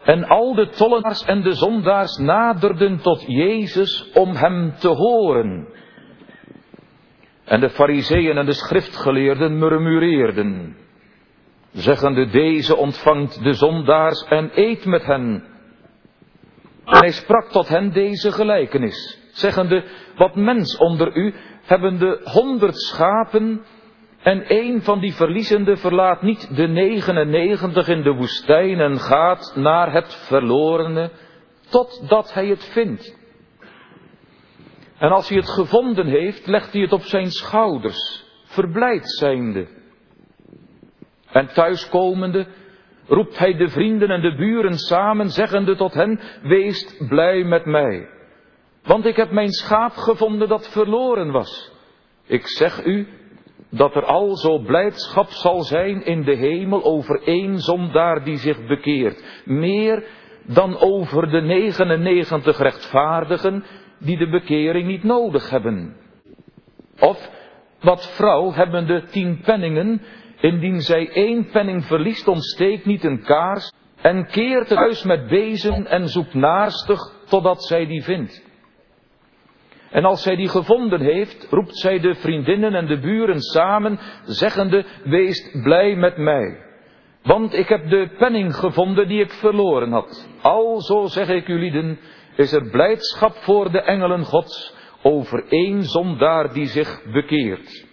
En al de tollenaars en de zondaars naderden tot Jezus om hem te horen. En de Farizeeën en de schriftgeleerden murmureerden, zeggende: deze ontvangt de zondaars en eet met hen. En hij sprak tot hen deze gelijkenis, zeggende: wat mens onder u, hebbende 100 schapen, en een van die verliezende verlaat niet de 99 in de woestijn en gaat naar het verlorene, totdat hij het vindt. En als hij het gevonden heeft, legt hij het op zijn schouders, verblijd zijnde. En thuiskomende roept hij de vrienden en de buren samen, zeggende tot hen: weest blij met mij, want ik heb mijn schaap gevonden dat verloren was. Ik zeg u dat er alzo blijdschap zal zijn in de hemel over 1 zondaar die zich bekeert, meer dan over de 99 rechtvaardigen die de bekering niet nodig hebben. Of wat vrouw hebbende 10 penningen, indien zij 1 penning verliest, ontsteekt niet een kaars en keert het huis met bezem en zoekt naarstig totdat zij die vindt. En als zij die gevonden heeft, roept zij de vriendinnen en de buren samen, zeggende: weest blij met mij, want ik heb de penning gevonden die ik verloren had. Alzo zeg ik u lieden, is er blijdschap voor de engelen Gods over 1 zondaar die zich bekeert.